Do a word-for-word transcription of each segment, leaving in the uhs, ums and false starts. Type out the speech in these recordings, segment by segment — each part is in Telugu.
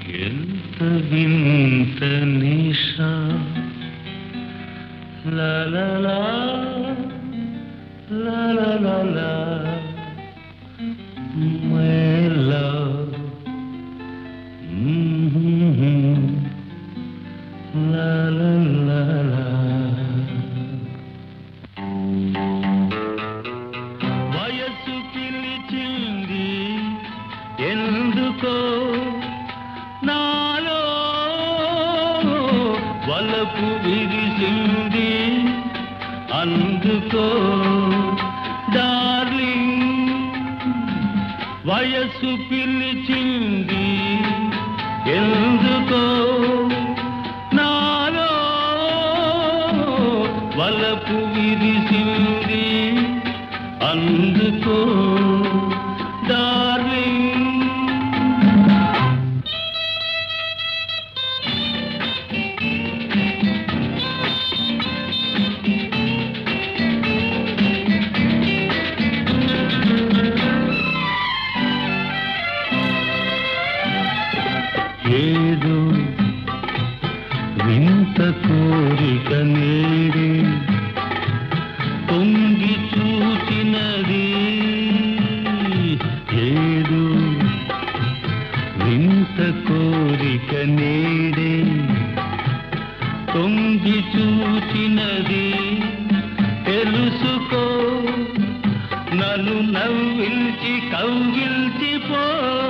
ఎంత వింత నిషా లా లా లా లా లా లా లా మై లవ్ లా లా లా లా వయస్సు పిలిచింది ఎందుకో నాలో వలపు విరిసింది అందుకో డార్లింగ్ వయస్సు పిలిచింది ఎందుకో నాలో వలపు విరిసింది అందుకో డార్లింగ్ ఏదో వింత కోరిక నేడి తొంగి చూచినది ఏదో వింత కోరిక నేడే తొంగి చూచినది తెలుసుకో నన్ను నవ్వించి కవ్విల్చిపో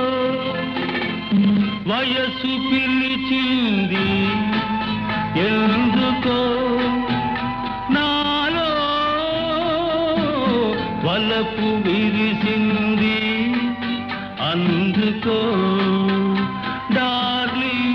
వయస్సు పిలిచింది ఎందుకో నాలో వలపు విరిసింది అందుకో డార్లింగ్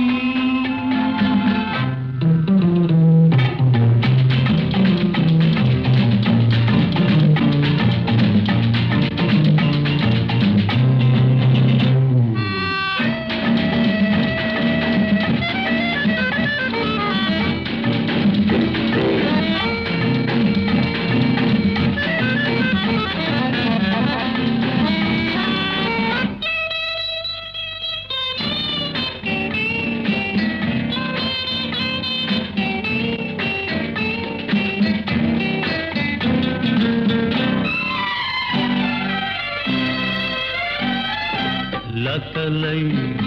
లతలై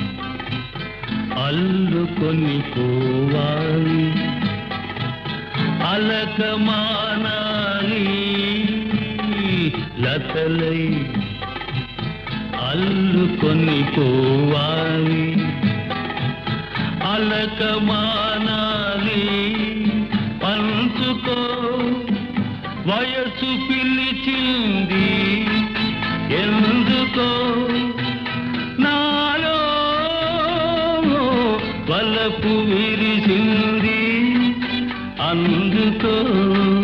అల్లుకొని పోవాలి అలకమానాలి లతలై అల్లుకొని పోవాలి అలకమానాలి పంచుకో వయసు పిలిచింది ఎందుకో నాలో వలపు విరిసింది అందుకో